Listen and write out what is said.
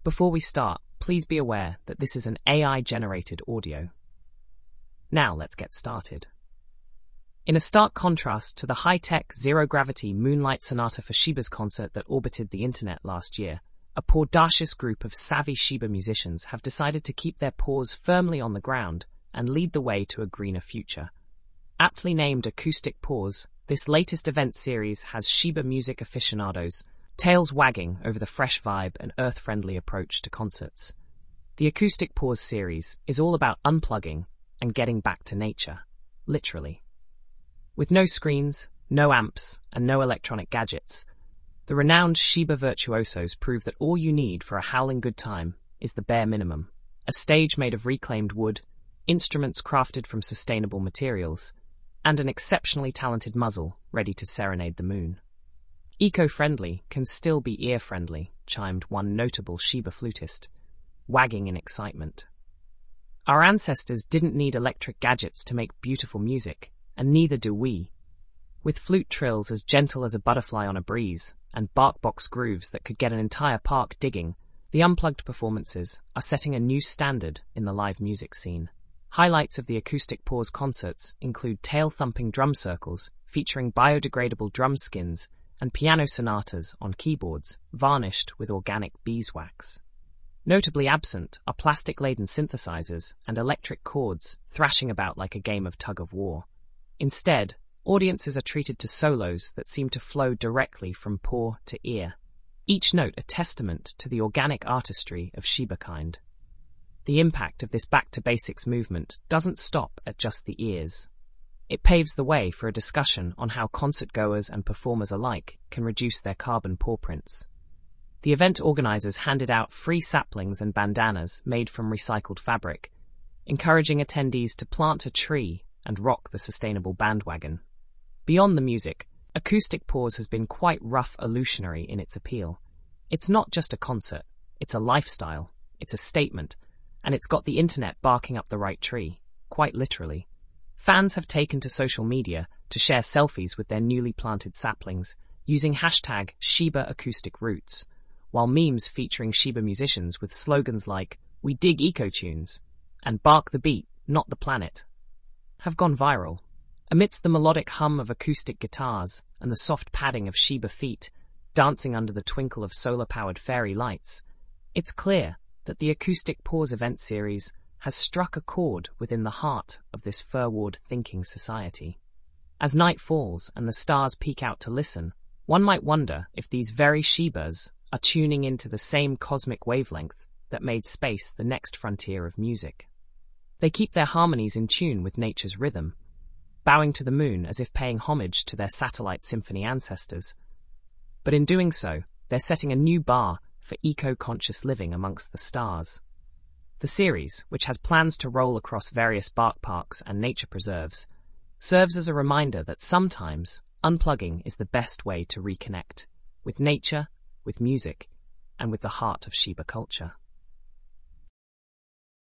Before we start, please be aware that this is an AI-generated audio. Now let's get started. In a stark contrast to the high-tech, zero-gravity Moonlight Sonata for Shiba's concert that orbited the internet last year, a audacious group of savvy Shiba musicians have decided to keep their paws firmly on the ground and lead the way to a greener future. Aptly named Acoustic Paws, this latest event series has Shiba music aficionados tails wagging over the fresh vibe and earth-friendly approach to concerts. The Acoustic Paws series is all about unplugging and getting back to nature, literally. With no screens, no amps, and no electronic gadgets, the renowned Shiba virtuosos prove that all you need for a howling good time is the bare minimum: a stage made of reclaimed wood, instruments crafted from sustainable materials, and an exceptionally talented muzzle ready to serenade the moon. Eco-friendly can still be ear-friendly, chimed one notable Shiba flutist, wagging in excitement. Our ancestors didn't need electric gadgets to make beautiful music, and neither do we. With flute trills as gentle as a butterfly on a breeze, and bark-box grooves that could get an entire park digging, the unplugged performances are setting a new standard in the live music scene. Highlights of the Acoustic Paws concerts include tail-thumping drum circles featuring biodegradable drum skins and piano sonatas on keyboards varnished with organic beeswax. Notably absent are plastic-laden synthesizers and electric chords thrashing about like a game of tug-of-war. Instead, audiences are treated to solos that seem to flow directly from paw to ear, each note a testament to the organic artistry of Shiba-kind. The impact of this back-to-basics movement doesn't stop at just the ears. It paves the way for a discussion on how concert-goers and performers alike can reduce their carbon pawprints. The event organizers handed out free saplings and bandanas made from recycled fabric, encouraging attendees to plant a tree and rock the sustainable bandwagon. Beyond the music, Acoustic Paws has been quite rough illusionary in its appeal. It's not just a concert, it's a lifestyle, it's a statement, and it's got the internet barking up the right tree, quite literally. Fans have taken to social media to share selfies with their newly planted saplings using hashtag #ShibaAcousticRoots, while memes featuring Shiba musicians with slogans like "We dig eco-tunes" and "Bark the beat, not the planet" have gone viral. Amidst the melodic hum of acoustic guitars and the soft padding of Shiba feet dancing under the twinkle of solar-powered fairy lights, it's clear that the Acoustic Paws event series has struck a chord within the heart of this furward-thinking society. As night falls and the stars peek out to listen, one might wonder if these very Shibas are tuning into the same cosmic wavelength that made space the next frontier of music. They keep their harmonies in tune with nature's rhythm, bowing to the moon as if paying homage to their satellite symphony ancestors. But in doing so, they're setting a new bar for eco-conscious living amongst the stars. The series, which has plans to roll across various bark parks and nature preserves, serves as a reminder that sometimes unplugging is the best way to reconnect with nature, with music, and with the heart of Shiba culture.